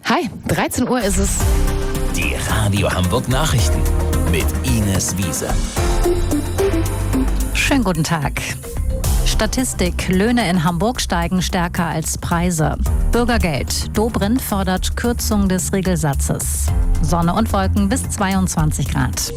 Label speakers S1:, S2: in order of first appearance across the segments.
S1: Hi, 13 Uhr ist es.
S2: Die Radio Hamburg Nachrichten mit Ines Wiese.
S3: Schönen guten Tag. Statistik: Löhne in Hamburg steigen stärker als Preise. Bürgergeld: Dobrindt fordert Kürzung des Regelsatzes. Sonne und Wolken bis 22 Grad.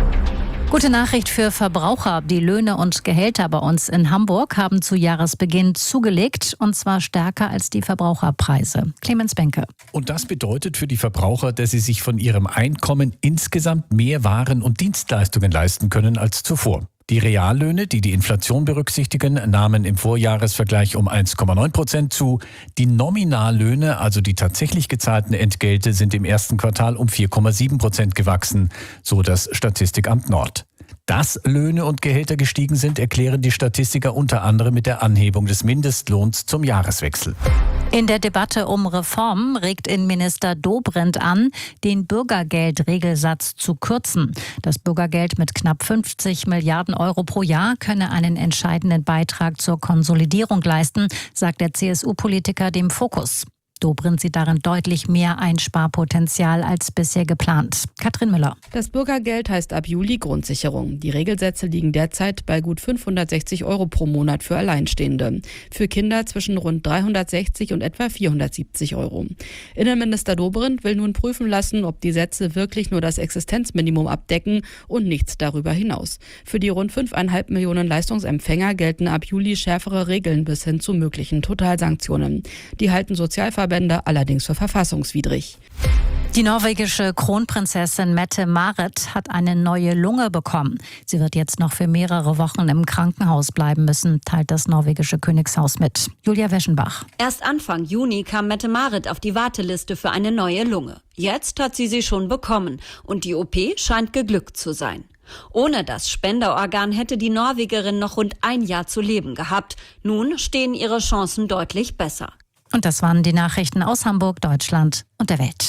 S3: Gute Nachricht für Verbraucher. Die Löhne und Gehälter bei uns in Hamburg haben zu Jahresbeginn zugelegt, und zwar stärker als die Verbraucherpreise. Clemens Benke.
S4: Und das bedeutet für die Verbraucher, dass sie sich von ihrem Einkommen insgesamt mehr Waren und Dienstleistungen leisten können als zuvor. Die Reallöhne, die die Inflation berücksichtigen, nahmen im Vorjahresvergleich um 1,9% zu. Die Nominallöhne, also die tatsächlich gezahlten Entgelte, sind im ersten Quartal um 4,7% gewachsen, so das Statistikamt Nord. Dass Löhne und Gehälter gestiegen sind, erklären die Statistiker unter anderem mit der Anhebung des Mindestlohns zum Jahreswechsel.
S3: In der Debatte um Reformen regt Innenminister Dobrindt an, den Bürgergeldregelsatz zu kürzen. Das Bürgergeld mit knapp 50 Milliarden Euro pro Jahr könne einen entscheidenden Beitrag zur Konsolidierung leisten, sagt der CSU-Politiker dem Fokus. Dobrindt sieht darin deutlich mehr Einsparpotenzial als bisher geplant. Katrin Müller.
S5: Das Bürgergeld heißt ab Juli Grundsicherung. Die Regelsätze liegen derzeit bei gut 560 Euro pro Monat für Alleinstehende. Für Kinder zwischen rund 360 und etwa 470 Euro. Innenminister Dobrindt will nun prüfen lassen, ob die Sätze wirklich nur das Existenzminimum abdecken und nichts darüber hinaus. Für die rund 5,5 Millionen Leistungsempfänger gelten ab Juli schärfere Regeln bis hin zu möglichen Totalsanktionen. Die halten Sozialverbände allerdings für verfassungswidrig.
S3: Die norwegische Kronprinzessin Mette-Marit hat eine neue Lunge bekommen. Sie wird jetzt noch für mehrere Wochen im Krankenhaus bleiben müssen, teilt das norwegische Königshaus mit. Julia Weschenbach.
S6: Erst Anfang Juni kam Mette-Marit auf die Warteliste für eine neue Lunge. Jetzt hat sie schon bekommen und die OP scheint geglückt zu sein. Ohne das Spenderorgan hätte die Norwegerin noch rund ein Jahr zu leben gehabt. Nun stehen ihre Chancen deutlich besser.
S3: Und das waren die Nachrichten aus Hamburg, Deutschland und der Welt.